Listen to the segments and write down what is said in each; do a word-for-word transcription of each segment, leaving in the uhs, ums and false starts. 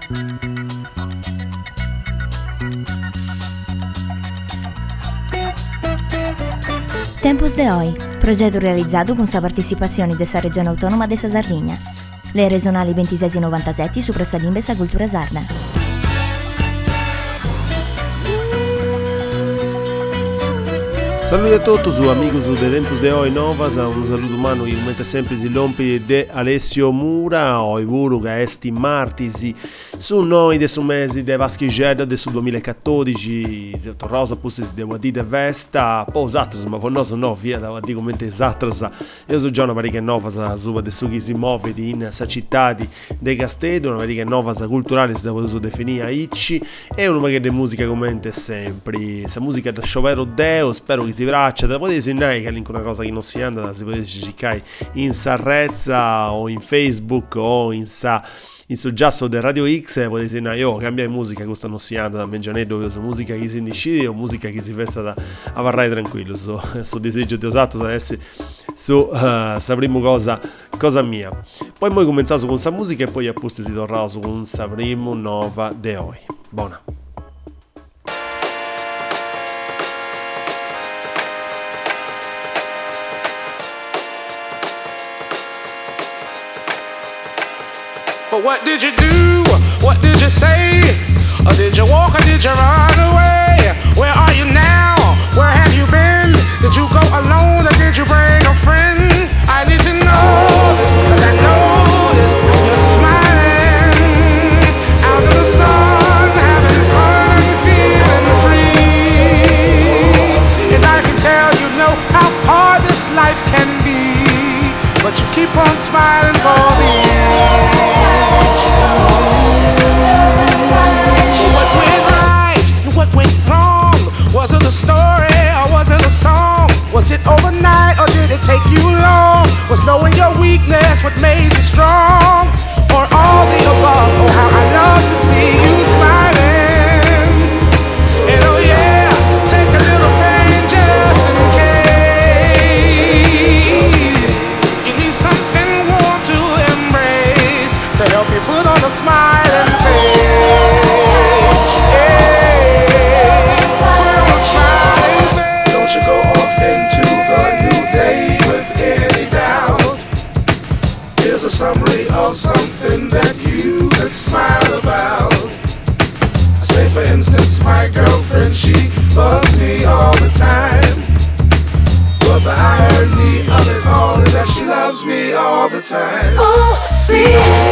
Tempos de Hoy, progetto realizzato con la partecipazione della regione autonoma de Sardegna. Le regionali ventisei e novantasette su Pressalimbe e Cultura Sarda. Saluti a tutti, su amigos de Tempos de Hoy Novas, un saluto umano che mette sempre si lompi de Alessio Mura, oi vuru che esti martisi, su noi de su mesi de Vaschigeda de su duemilaquattordici, se torrosa pussi de Wadida Vesta, po' esatto, ma per noi no, via da Wadida come esatto, io sono già una parica nova su de su chi si muove in sa città di de Castedo, una parica nova culturale si deve definire a Icci, e una parica de musica come sempre, sa musica da sciovero Deo, spero che si braccia, te la potete segnare che è una cosa che non si anda, si potete cercare in Sarrezza o in Facebook o in sa in soggiasso del Radio X, potete segnare io cambia musica, questa non si anda da Mengianello, io so musica che si indicide o musica che si festa da a varrai tranquillo, so, so disegno di osato adesso su uh, sapremo cosa cosa mia. Poi poi cominciamo con sa musica e poi apposta si tornerà su con sapremo nova de Hoy. Buona. But what did you do? What did you say? Or did you walk or did you run away? Where are you now? Where have you been? Did you go alone or did you bring a friend? I need to know this, cause I noticed you're smiling out in the sun, having fun and feeling free. And I can tell you know how hard this life can be, but you keep on smiling for me. What went right and what went wrong? Was it a story or was it a song? Was it overnight or did it take you long? Was knowing your weakness what made you strong? Or all the above? Oh, how I love to see you smiling. And oh yeah, take a little pain just in case you need something warm to embrace to help you put on a smiling face. Yeah, put on a smiling face. Don't you go off into the new day with any doubt. Here's a summary of something that you could smile about. Say for instance, my girlfriend, she bugs me all the time. But the irony of it all is that she loves me all the time. Oh, see.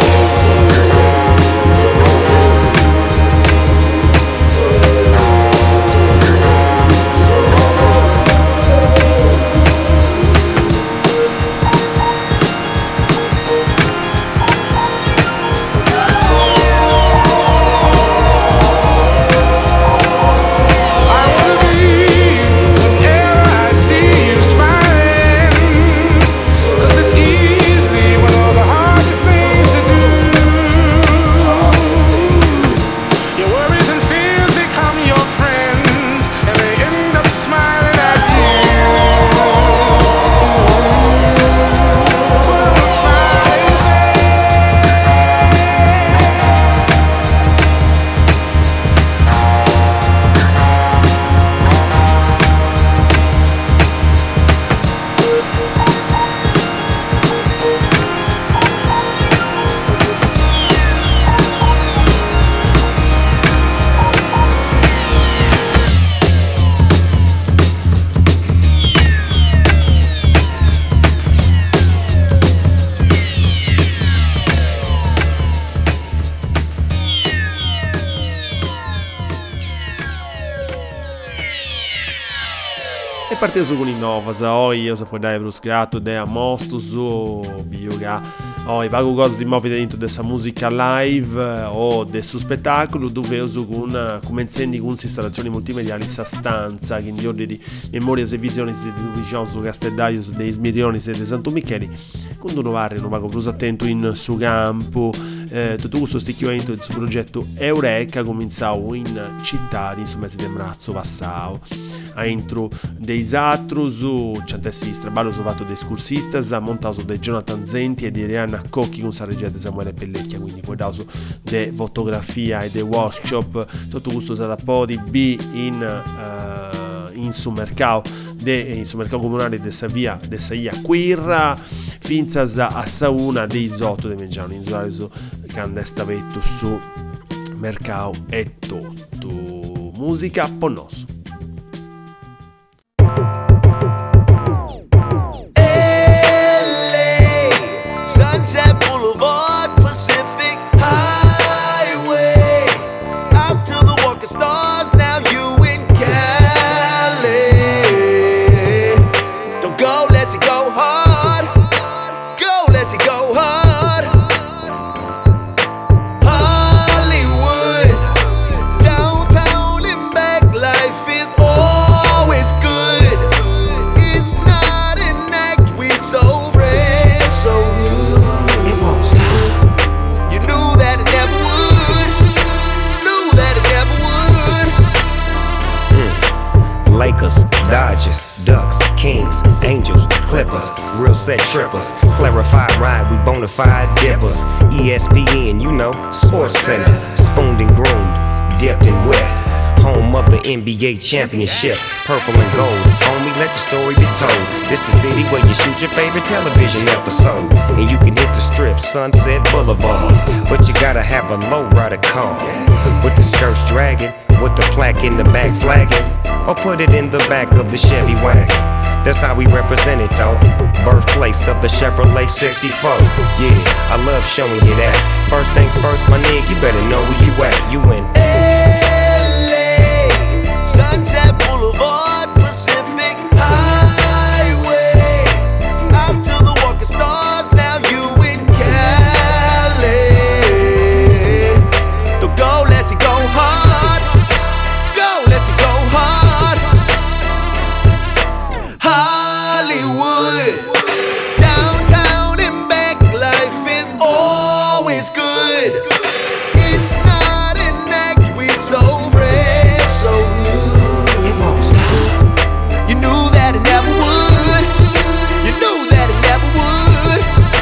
Parteso con i novas, oi io so dai bruscato de amosto su bioga, oi vago cose si muove dentro dessa musica live o del suo spettacolo dove uso con come incendi con installazioni multimediali sa stanza che in ordine di memorie e visioni di diciamo su Castellaio dei Smirioni e di Santo Micheli con un vario non vago plus attento in su campo eh, tutto questo sticchimento del suo progetto Eureka cominciò in città di su mese di marzo passato. A intro dei altri su centessi straballo fatto dei scursistas montato da Jonathan Zenti e di Rihanna Cocchi con la regia di Samuele Pellecchia, quindi poi da de fotografia e de workshop tutto questo sarà poi di B in uh, in su mercato de in su mercato comunale de Savia de Saia Quirra finzas a Sauna dei Zotto de Meggiano in Zaleso candestavetto su mercato e tutto musica ponnoso. Dodgers, Ducks, Kings, Angels, Clippers, real set trippers, clarified ride, we bona fide dippers. E S P N, you know, Sports Center, spooned and groomed, dipped and wet. Home of the N B A championship, purple and gold. Homie, let the story be told. This the city where you shoot your favorite television episode, and you can hit the strip, Sunset Boulevard. But you gotta have a lowrider car with the skirts dragging, with the plaque in the back flagging, or put it in the back of the Chevy wagon. That's how we represent it though. Birthplace of the Chevrolet sixty-four. Yeah, I love showing you that. First things first, my nigga, you better know where you at. You in L A, Sunset Boulevard, Pacific Highway, out to the walking stars. Now you in Cali. Don't go, let's go hard. Go, let's go hard. Hollywood, downtown and back, life is always good. It's not an act, we so fresh, so new. It won't stop. You knew that it never would. You knew that it never would.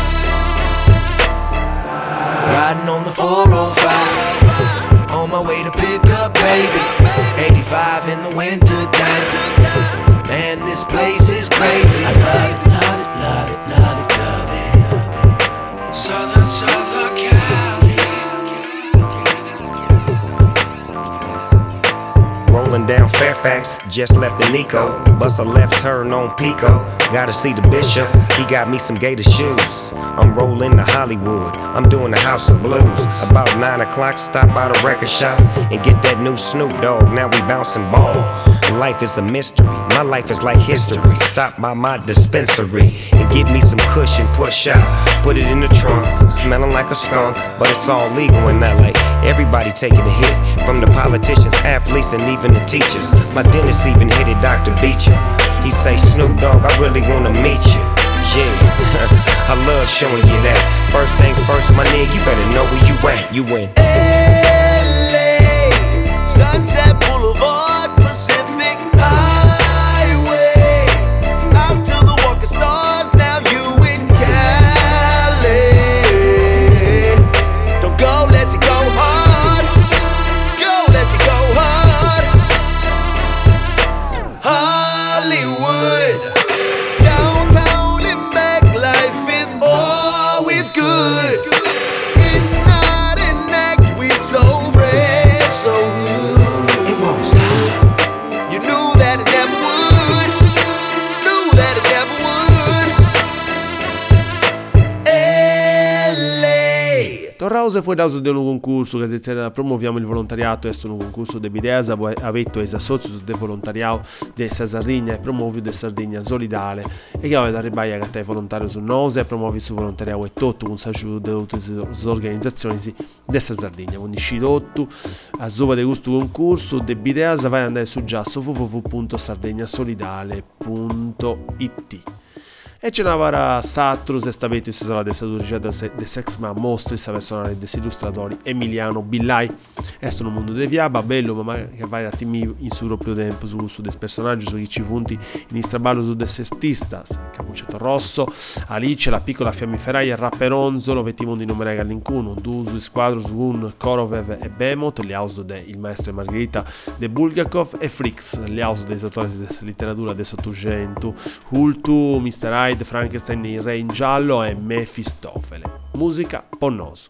Riding on the four oh five, on my way to pick up baby. eighty-five in the winter time. Man, this place is crazy. I love it, love it, love it, love it, love it. Southern, Southern Cali. Rolling down Fairfax, just left the Nico. Bust a left turn on Pico. Gotta see the bishop, he got me some gator shoes. I'm rolling to Hollywood, I'm doing the House of Blues. About nine o'clock, stop by the record shop and get that new Snoop Dogg. Now we bouncing ball. Life is a mystery, my life is like history. Stop by my dispensary and get me some kush and push out. Put it in the trunk, smelling like a skunk, but it's all legal in L A. Everybody taking a hit, from the politicians, athletes, and even the teachers. My dentist even hit it, Doctor Beecher. He say, Snoop Dogg, I really wanna meet you. Yeah, I love showing you that. First things first, my nigga, you better know where you at. You in L A, Sunset Boulevard, Pacific Highway, out to the walking stars. Now you in Cali. Don't go, let's go hard. Go, let's go hard. Hollywood, downtown and back, life is always good. It's not an act, we so fresh, so new. It won't stop. You knew that it never would. Knew that it never would. L A. Torrause fu dato di un concorso che si promuoviamo il volontariato. È un concorso di Bidesa, avete es associato del volontariato di Sardegna e promuovi del Sardegna Solidale e che avete arrivato a te volontario su Nose e promuovi su volontariato e tutto con saluto delle organizzazioni di Sardegna. Quindi scitotto a sopra di questo concorso di Bidesa vai ad andare su già su w w w punto sardegnasolidale punto it. e ce n'avara satrus est avetus la desadurgia de sex ma mostris a personale des illustratori Emiliano Billai. Est un mondo de viaba bello ma che vai a timmi in su proprio tempo su su des personaggi su chi ci punti in istraballo su des artistas Capuccetto Rosso, Alice, la piccola fiammiferaia, Rapperonzolo, Vetimondi numerei all'incuno, Dusu, Squadrus, Gun, Korovev e Behemoth, gli auso de Il Maestro e Margherita de Bulgakov e Frix, gli auso dei autori della letteratura del Settecento, Hultu, mister Hyde, Frankenstein, il Re in giallo e Mefistofele. Musica Ponnoso.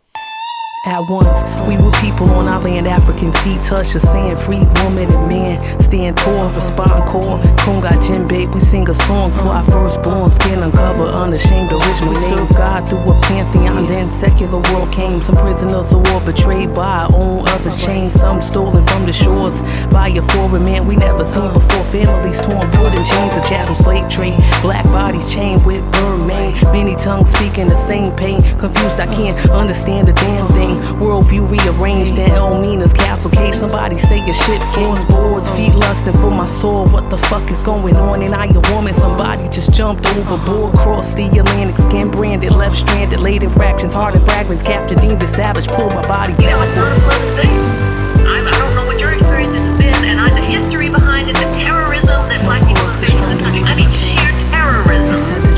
At once, we were people on our land, African feet touch the sand, free woman and man, stand tall, respond call, Kunga Djembe, we sing a song for our firstborn, skin uncovered, unashamed, original. We serve God through a pantheon, then secular world came, some prisoners of war betrayed by our own, others chained, some stolen from the shores by a foreign man we never seen before, families torn, put in chains, a chattel slave trade, black bodies chained with burn mane, many tongues speaking the same pain, confused, I can't understand a damn thing. Worldview rearranged in Elmina's castle cage. Somebody say your shit floors, boards, feet lusting for my soul. What the fuck is going on? And I a woman, somebody just jumped overboard, crossed the Atlantic, skin branded, left stranded, laid in fractions, hard in fragments, captured, deemed a savage, pulled my body back. You know, it's not a pleasant thing. I, I don't know what your experiences have been, and I, the history behind it, the terrorism that black people have faced in this country. I mean, sheer terrorism.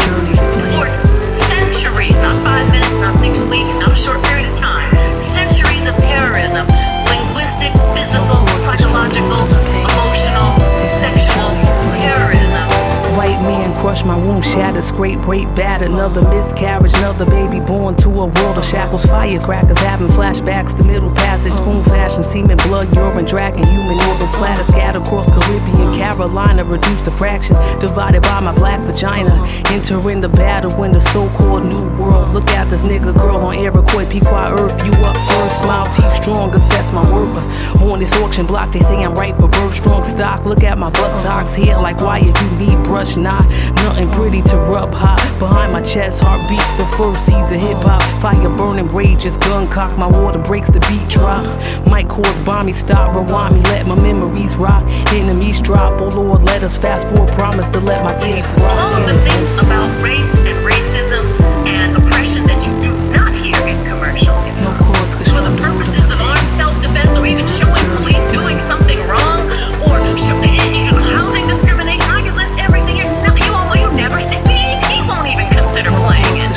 For centuries, not five minutes, not six weeks, not a short period of time. Centuries of terrorism, linguistic, physical, psychological, emotional, sexual terrorism. White man crushed my womb, shattered, scrape, break, bad. Another miscarriage, another baby born to a world of shackles. Firecrackers having flashbacks, the middle passage, spoon fashion, semen, blood, urine, dragging human organs, splatter, scattered across Caribbean, Carolina, reduced to fractions, divided by my black vagina. Entering the battle in the so-called new world. Look at this nigga girl on Iroquois, Pequot Earth. You up first, smile, teeth strong, assess my worth. On this auction block, they say I'm right for birth, strong stock. Look at my buttocks, hair like wire, you need brush, nah. Nothing pretty to rub hot. Behind my chest, heart beats the first seeds of hip-hop. Fire burning rages, gun cock, my water breaks, the beat drops. Might cause bomby stop, rewind me, let my memories rock. Enemies drop, oh Lord, let us fast forward, promise to let my tape rock. All of the things about race and racism and oppression that you do not hear in commercial. No cause, for the purposes of armed self-defense or even showing police doing something wrong or show, housing discrimination. I can list everything. You're no, you all you never see. B E T won't even consider playing it.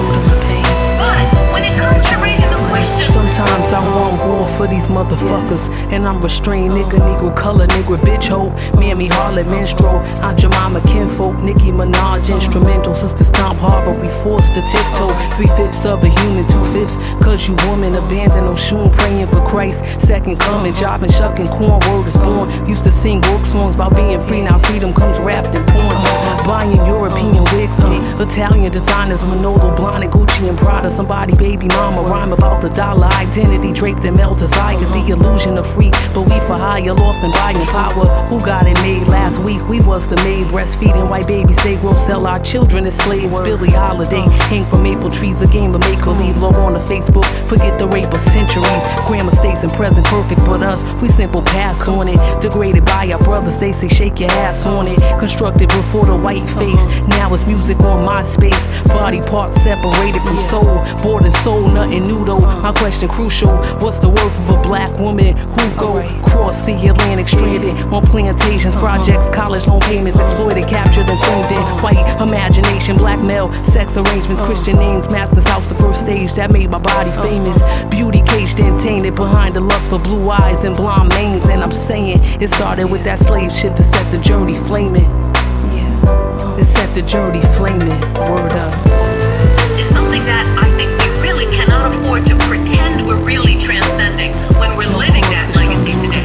But when it comes to raising the question, sometimes I want war for these motherfuckers, and I'm restrained, nigga, negro, color, nigga, bitch, hoe, mammy, harlot, minstrel, Aunt Jemima, kinfolk, Nicki Minaj, instrumental, sister stomp harbor, we forced to tiptoe, three-fifths of a human, two-fifths, cause you woman, abandoned, Oshun, praying for Christ, second coming, jobbing, shucking, corn, word is born, used to sing work songs about being free, now freedom comes wrapped in porn, buying European wigs, uh, Italian designers, Manolo, Blahnik, Gucci, and Prada, somebody, baby mama, rhyme about the dollar, identity draped in male desire, the illusion of free, but we for hire, lost in buying power. Who got it made last week? We was the maid, breastfeeding white babies, they will sell our children as slaves. Billie Holiday, hang from maple trees, a game of make believe. Log on to Facebook, forget the rape of centuries. Grammar states and present perfect, but us, we simple passed on it. Degraded by our brothers, they say shake your ass on it. Constructed before the white face, now it's music on my space. Body parts separated from soul, bored and soul, nothing new though. My question crucial, what's the worth of a black woman who go cross the Atlantic stranded on plantations, projects, college loan payments, exploited, captured and framed in white imagination, blackmail, sex arrangements, Christian names, master's house, the first stage that made my body famous, beauty caged and tainted behind the lust for blue eyes and blonde manes, and I'm saying it started with that slave ship to set the journey flaming, yeah, it set the journey flaming, word up. This is something that I think we really cannot afford to pretend we're really transcending when we're living that legacy today.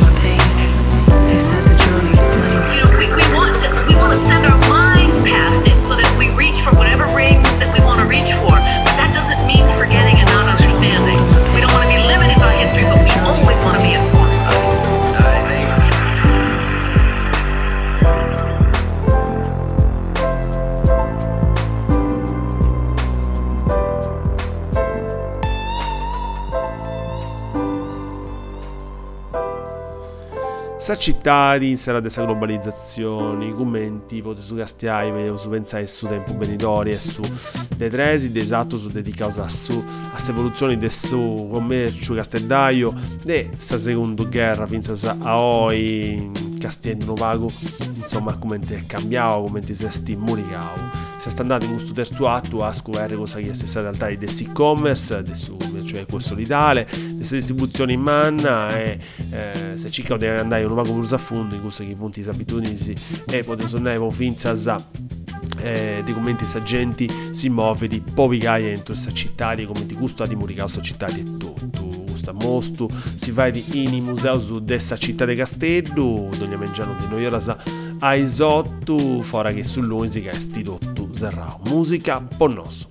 You know, we, we want to we want to send our minds past it so that we reach for whatever rings that we want to reach for. But that doesn't mean forgetting and not understanding. So we don't want to be limited by history, but we always want to be informed by it. All right, thanks. Sa città in sera dessa globalizzazione, i commenti potete su castiai, vedevo su pensare su tempo benidori e su dei tresi, esatto su dedicato a su a evoluzioni del suo commercio castellaio e sa seconda guerra pensa a oggi castello vago, insomma come è cambiato, come ti sei stimolato. Se sta andando in questo terzo atto a scoprire cosa che è stata in realtà del e-commerce, cioè questo solidale, questa distribuzione in manna e eh, se cerca di andare in un vago plus a fondo in questo che i punti abitudini e potete tornare con finza a eh, dei commenti sagenti si muove di povicai entro questa città di commenti gusto di muricao questa città di tutto gusto mosto si va in i musei su dessa città di Castello dove mangiano di noi ora sa a isotto fora che sull'usica è stidotto zerrao musica ponnoso.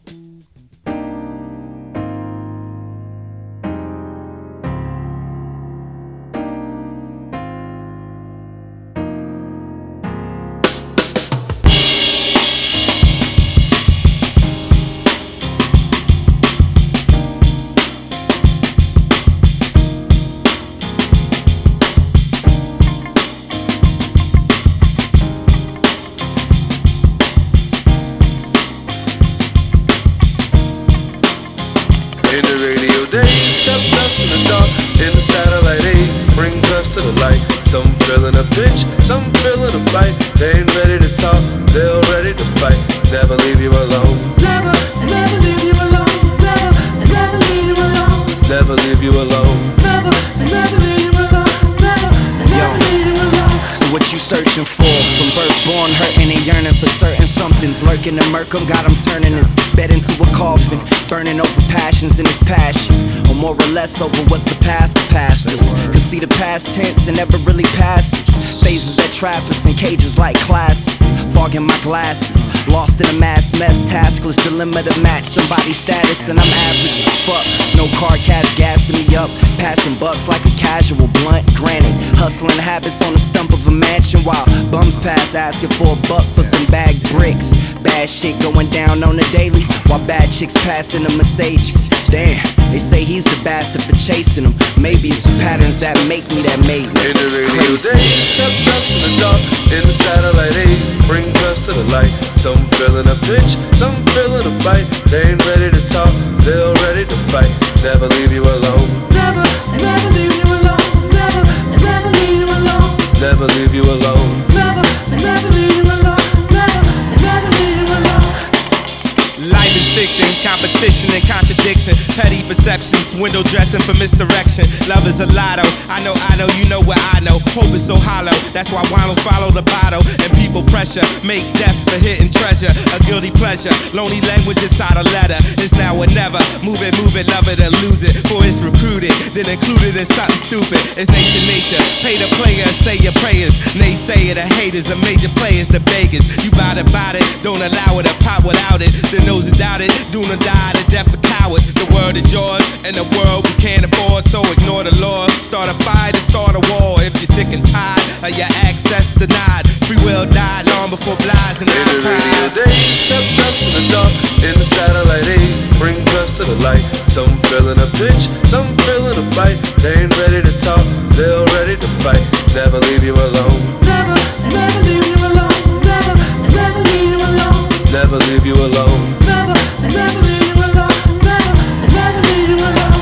Lurking and murk him, got him turning his bed into a coffin, burning over passions in his passion, or more or less over what the past passed us. Cause see the past tense and never really passes. Phases that trap us in cages like classes, fogging my glasses, lost in a mass mess, taskless dilemma to match somebody's status, and I'm average as fuck. No car cats gassing me up, passing bucks like a casual blunt. Granted, hustling habits on the stump of a mansion while bums pass asking for a buck for some bag bricks. Bad shit going down on the daily while bad chicks passing the Mercedes. Damn, they say he's the bastard for chasing them. Maybe it's the patterns that make me that made me in the radio days, kept us in the dark. In the satellite age, brings us to the light. Some feeling a pinch, some feeling a bite. They ain't ready to talk, they're ready to fight. Never leave you alone. Never, never leave you alone. Never, never leave you alone. Never leave you alone. Never, never leave you alone. Life is fiction, competition and contradiction, petty perceptions, window dressing for misdirection. Love is a lotto, I know, I know, you know what I know. Hope is so hollow, that's why winos follow the bottle. And people pressure, make death for hidden treasure. A guilty pleasure, lonely language inside a letter. It's now or never, move it, move it, love it or lose it. For it's recruited, then included in something stupid. It's nature, nature, pay the player, say your prayers. Naysayer, the haters, the major players, the beggars. You bout it, bout it, don't allow it to pop without it. The those who doubt it, do not die the death of cowards. The world is yours, and the world we can't afford, so ignore the law. Start a fight and start a war. If you're sick and tired of your access denied, free will died long before blinds and iPods. In the radio days, kept us in the dark. In the satellite age, brings us to the light. Some feeling a pinch, some feeling a bite. They ain't ready to talk, they're ready to fight. Never leave you alone. Never, never leave you alone. Never, never leave you alone. Never leave you alone. Never, never leave you alone. Never, never leave you alone.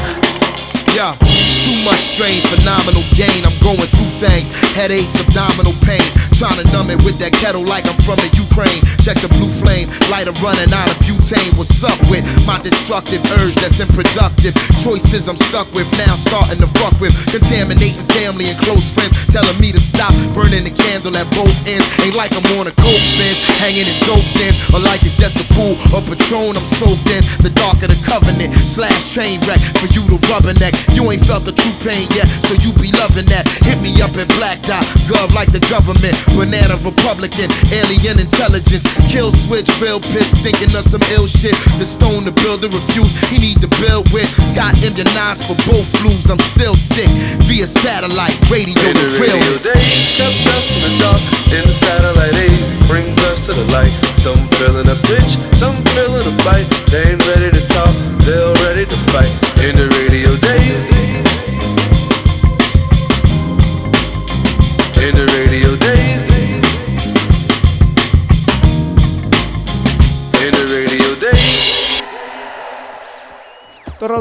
Yeah, it's too much strain, phenomenal gain. I'm going through things, headaches, abdominal pain. Trying to numb it with that kettle like I'm from the Ukraine. Check the blue flame, lighter running out of butane. What's up with my destructive urge that's unproductive? Choices I'm stuck with, now starting to fuck with. Contaminating family and close friends, telling me to stop burning the candle at both ends. Ain't like I'm on a coke bench, hanging in dope dens, or like it's just a pool of Patron I'm soaked in. The dark of the covenant, slash train wreck for you to rubberneck. You ain't felt the true pain yet, so you be loving that. Hit me up at Black Dot, gov like the government. Banana Republican, alien intelligence. Kill switch, real piss, thinking of some ill shit. The stone the builder refused, he need to build with. Got immunized for both flus, I'm still sick. Via satellite, radio, in the real radio days, kept us in the dark. In the satellite age, brings us to the light. Some feeling a pinch, some feeling a bite. They ain't ready to talk, they're ready to fight. In the radio days.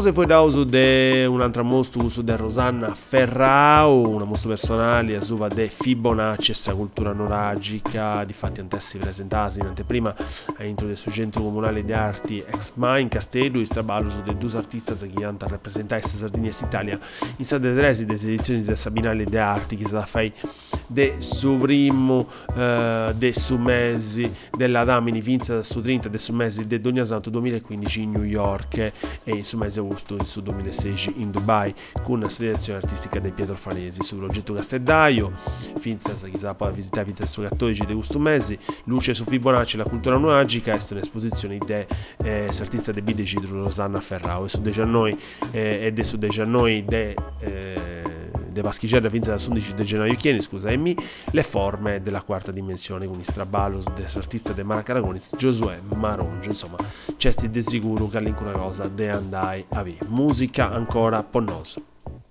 cose foi da uso de un'altra mostro uso de Rosanna Ferrao, una mostro personale a suva de Fibonacci, essa cultura noragica, difatti antessi presentasi in anteprima all'intro del suo centro comunale di arti ex mai in Castello, in straballo su de due artisti che hanno rappresentato questa Sardegna e Italia in sede tresi delle edizioni della Sabinale de Arti che sa fai de su primo uh, de su mesi della Damini vinza su trenta de su mesi de Dogna Santo duemilaquindici in New York e su mese agosto in su duemilasedici in Dubai con una selezione artistica di Pietro Fanesi su progetto Castellaio finza che sa poi visitare vinza su cattolici de questo mese luce su Fibonacci la cultura noagica è un'esposizione de eh, artista de Bide Cidro Rosanna Ferrao e su de noi eh, e de su de noi de eh, de Vaschigella vinza da undici di gennaio chieni scusami le forme della quarta dimensione con i straballo dell'artista de Maracaragonis Giosuè Marongio insomma c'è di sicuro che all'inca una cosa de andai a vi musica ancora ponnosa.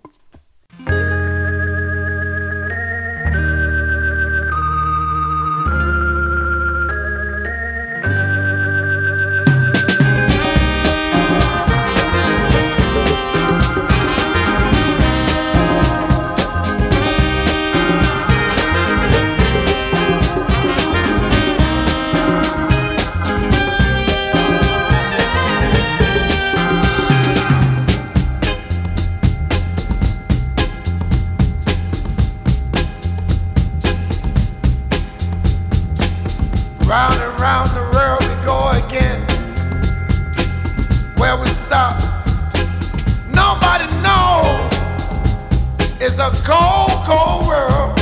Round and round the world we go again. Where we stop, nobody knows. It's a cold, cold world.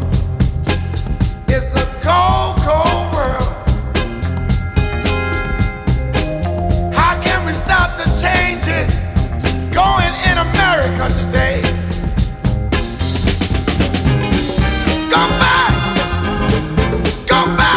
It's a cold, cold world. How can we stop the changes going in America today? Go back, go back.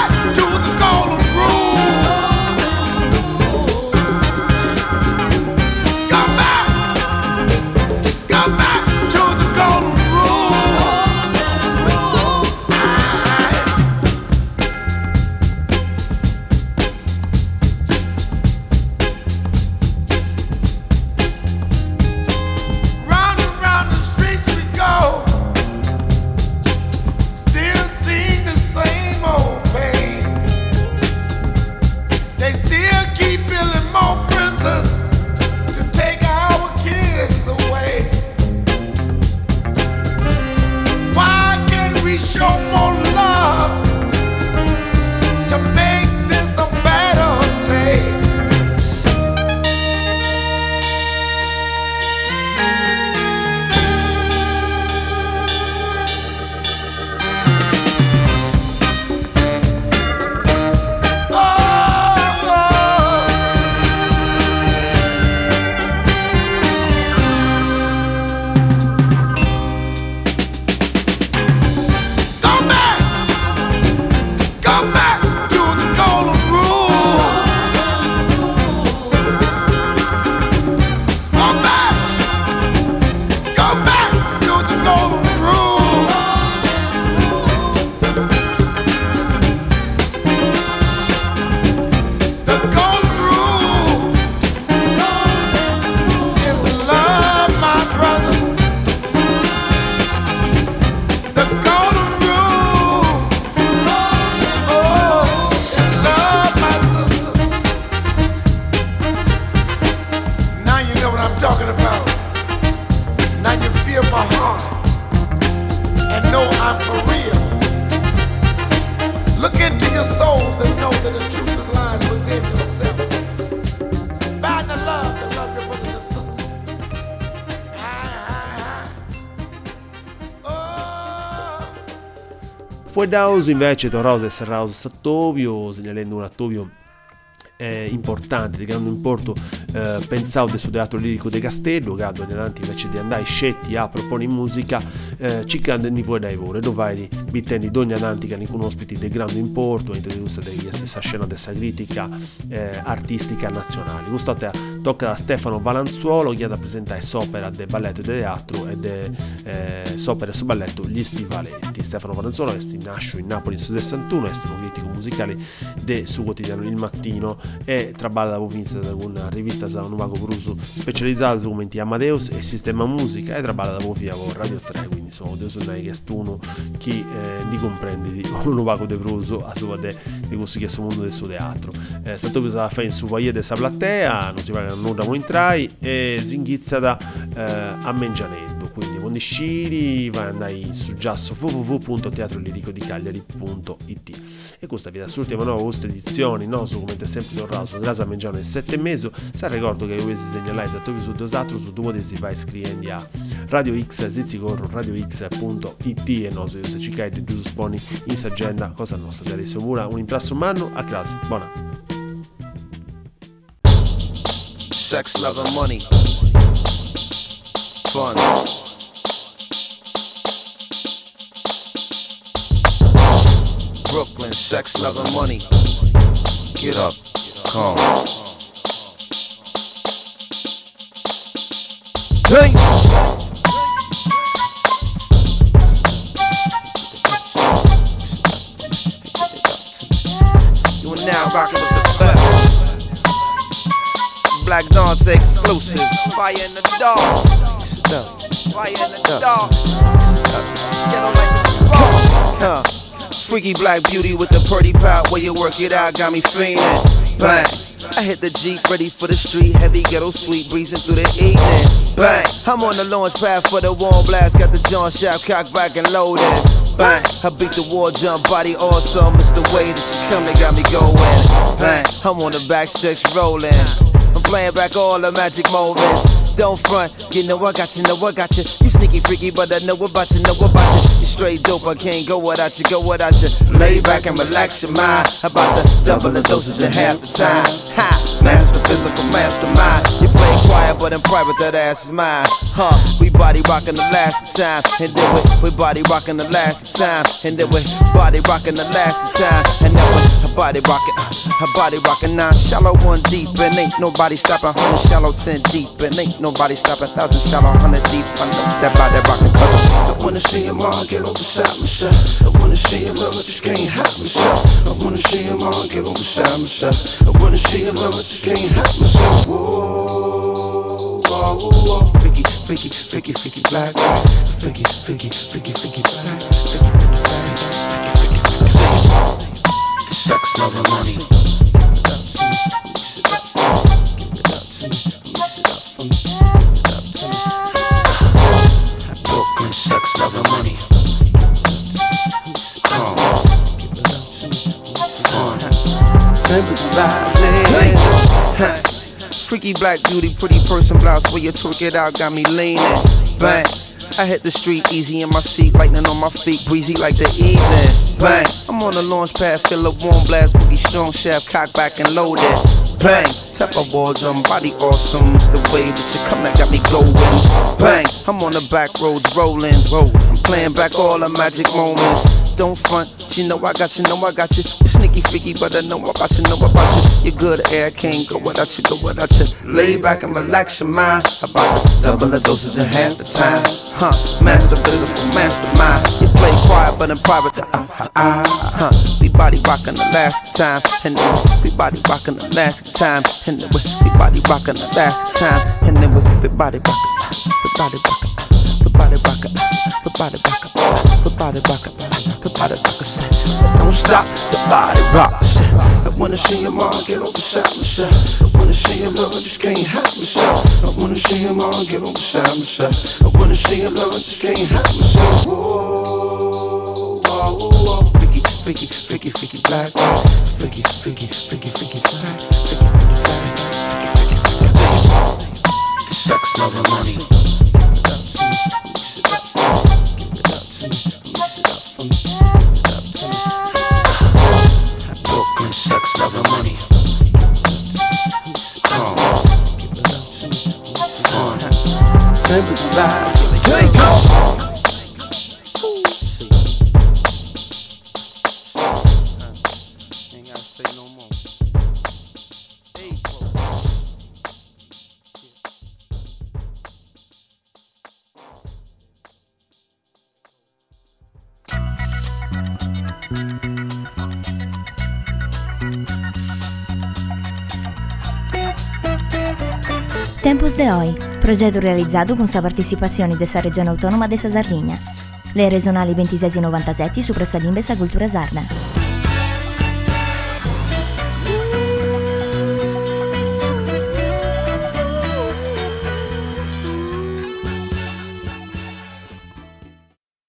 Fue Daus invece Torrose e Serraus Sattovio, segnalando un attovio eh, importante, di grande importo, eh, pensavo del suo teatro lirico de Castello, che avanti invece di andare scetti a propone musica, eh, ciccando di voi dai vore, dove vai di bittendi d'ogni adanti che con ospiti di grande importo, introduce della stessa scena della critica eh, artistica nazionale. Questo tocca da Stefano Valanzuolo, che ha da presentare s'opera del balletto e del teatro e de eh, s'opera e su balletto Gli Stivaletti. Stefano Valanzuolo è nasce in Napoli nel sessantuno, è un critico musicale del suo quotidiano Il Mattino e traballa da Vince da una rivista questa è un vago bruso specializzato su commenti Amadeus e Sistema Musica e trabalha da Mofia con Radio tre, quindi sono Deus non è che stuno chi eh, di comprendi di un vago de bruso a sua de di questo che è mondo del suo teatro. Eh, stato usato a fare in su vaie dessa platea, non si paga nulla mo intrai e zinghizza da eh, a Mengianeddo, quindi quando sciri vai andai su giasso w w w punto teatro lirico di cagliari punto i t e questa vi da l'ultima nuova vostra edizione no su come sempre tornato su Grasa Mengiano e sette mesi sa ricordo che io si segnalai se tu su dosatro su due si vai scrivendi a Radio X Zizzicorro radio x punto i t e no se ci cai di due sponi in sagenda cosa nostra di Alessio Mura un imprasso manno a classe buona. Sex, love and money fun Brooklyn, sex, love and money get up, come Drink You are now rocking with the best Black Dawn's exclusive Fire in the dark Fire in the dark Get on like this huh. Freaky black beauty with the pretty pout where you work it out got me fiendin' Bang I hit the Jeep ready for the street Heavy ghetto sweet breezing through the evening Bang I'm on the launch pad for the warm blast Got the John shaft cocked back and loaded Bang I beat the war jump body awesome It's the way that you come that got me going Bang I'm on the back stretch rolling I'm playing back all the magic moments Don't front, you know I got you, know I got you You sneaky freaky but I know about you, know about you You straight dope, I can't go without you, go without you Lay back and relax your mind About the double the dosage in half the time Ha! Master physical mastermind You play quiet but in private that ass is mine Huh, we body rockin' the last time And then we, we body rockin' the last time And then we body rockin' the last time And then we body rockin', uh, body rockin' nine shallow one deep And ain't nobody stoppin' hundred shallow ten deep And ain't nobody stoppin' thousand shallow hundred deep I know that body rockin' cause I wanna see him all get on beside myself I wanna see him love, I just can't help myself I wanna see him all get on beside myself I wanna see him love, I just can't help myself Whoa, whoa, whoa Freaky, freaky, freaky, freaky black Freaky, freaky, freaky, freaky black Freaky, freaky, black Freaky, freaky, freaky Sex, love and money Brooklyn, sex, love and money Come on Fun Tempers rising Freaky black beauty, pretty person blouse Where you twerk it out, got me leaning Bang I hit the street easy in my seat, lightning on my feet, breezy like the evening. Bang, I'm on the launch pad, feel a warm blast, boogie strong shaft, cock back and loaded. Bang, tap a wall drum, body awesome, it's the way that you come that got me going. Bang, I'm on the back roads rolling, I'm playing back all the magic moments. Don't front, you know I got you, know I got you. You sneaky freaky, but I know about you, know about you. You're good air, can't go without you, go without you. Lay back and relax your mind. About to double the dosage in half the time. Huh, master physical, mastermind. You play quiet, but in private, uh, uh, uh, huh. We body rockin' the last time, and then we body rockin' the last time, and then we, we body rockin' the last time, and then we, we body rockin', uh, we body rockin', uh, we body rockin', uh, we body rockin', uh, we body rockin', uh, we body rockin', don't stop the body rock. I wanna see him all get on beside myself. I wanna see him love, I just can't help myself. I wanna see him all get on beside myself. I wanna see him love, I just can't help myself. Whoa, whoa, whoa, freaky, freaky, freaky, freaky black, freaky, freaky, freaky, freaky black, freaky, freaky black, freaky, freaky black. Sex, love, and money. Brooklyn, sex, love, and money. Come on. Fun. Tempers rise. Drink up. Ain't gotta say no more. Tempos de Oi, progetto realizzato con la partecipazione della Regione Autonoma della Sardegna. Le regionali ventisei novantasette su Pressalimbe sa cultura sarda.